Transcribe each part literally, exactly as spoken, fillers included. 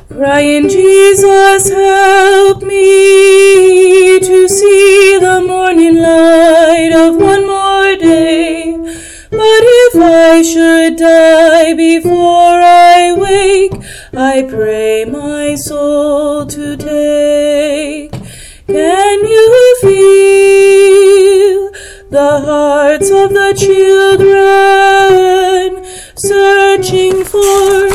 Crying, Jesus, help me to see the morning light of one more day. But if I should die before I wake, I pray my soul to take. Can you feel the hearts of the children searching for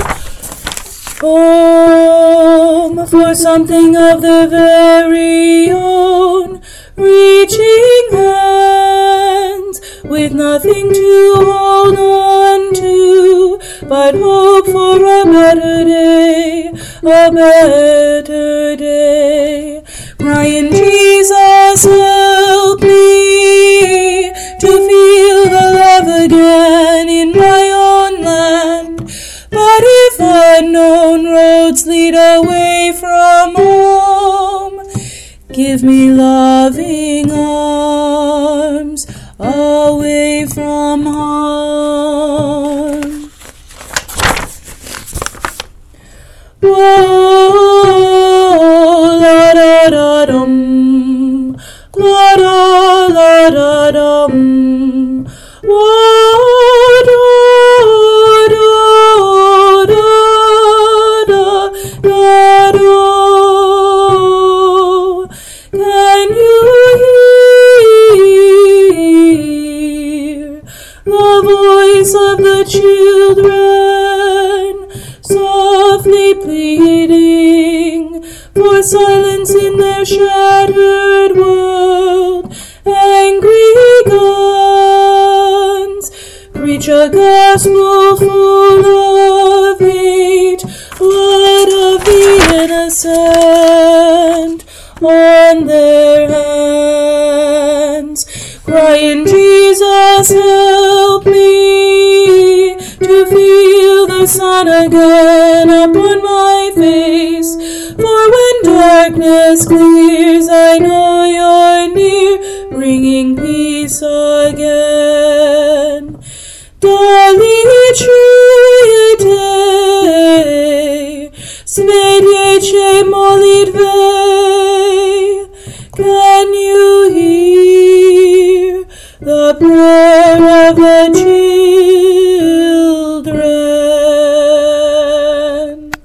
home, for something of their very own, reaching hands with nothing to hold on to, but hope for a better day, a better day. Crying, Jesus, help me to feel the love again in my own land. But if unknown roads lead away from home, give me loving arms away from harm. Whoa, la da da dum, la da la da dum, whoa, da da da da da. Can you hear the voice of the children softly pleading for silence in their shattered world? Angry guns preach a gospel full of hate, blood of the innocent on their hands. Crying, Jesus, help me to feel the sun again upon my face. For when darkness clears, I know you're near, bringing peace again. Darling,